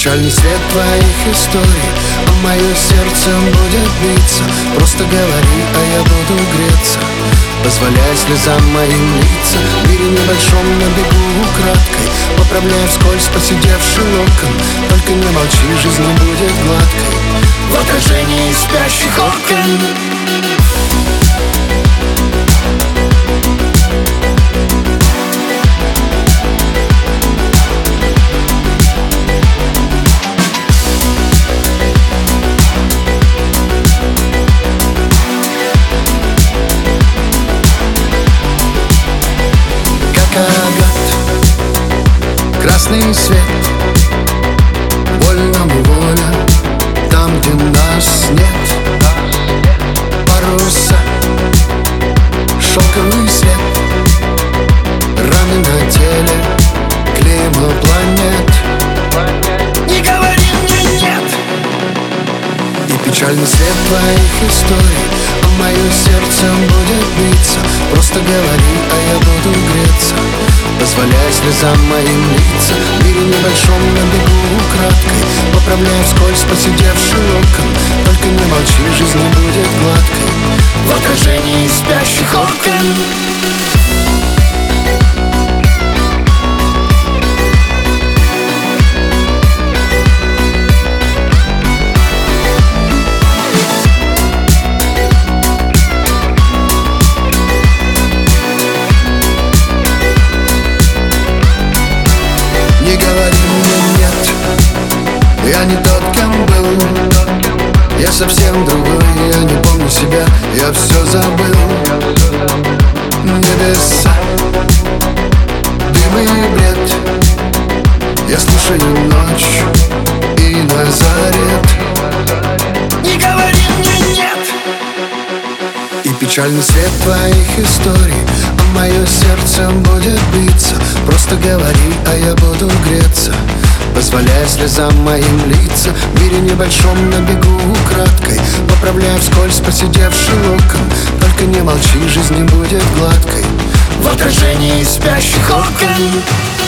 печальный свет твоих историй, а мое сердце будет биться. Просто говори, а я буду греться, позволяя слезам моим литься. В мире небольшом на бегу украдкой, поправляя вскользь поседевший локон. Только не молчи, жизнь не будет гладкой в отражении спящих окон. Красный свет, вольному воля, там, где нас нет. Паруса, шелковый свет, раны на теле, клейма планет. Не говори мне нет. И печальный свет твоих историй, а мое сердце будет биться. Просто говори, а я буду греться, позволяя слезам моим литься. В мире небольшом на бегу украдкой, поправляя вскользь поседевший локон. Только не молчи, жизнь не будет гладкой в отражении спящих окон. Я не тот, кем был, я совсем другой. Я не помню себя, я все забыл. Небеса, дым и бред, я слушаю ночь и Назарет. Не говори мне нет. И печальный свет твоих историй, а мое сердце будет биться. Просто говори, а я буду греться, позволяя слезам моим литься. В мире небольшом на бегу украдкой, поправляя вскользь поседевший локон. Только не молчи, жизнь не будет гладкой в отражении спящих окон.